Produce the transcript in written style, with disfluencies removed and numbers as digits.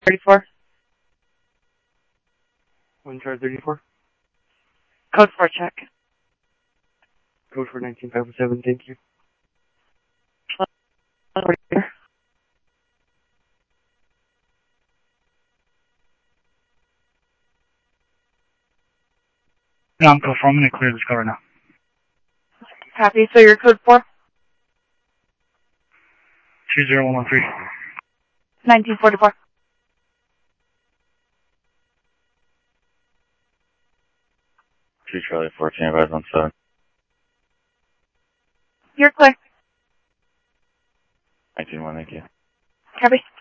34. Wind Charge 34. Code 4 check. Code for 19507, thank you. Yeah, I'm code 4. I'm going to clear this car right now. Copy. So your code 4? 20113. 1944. Charlie 14, advise on 7. You're clear. 19-1, thank you. Copy.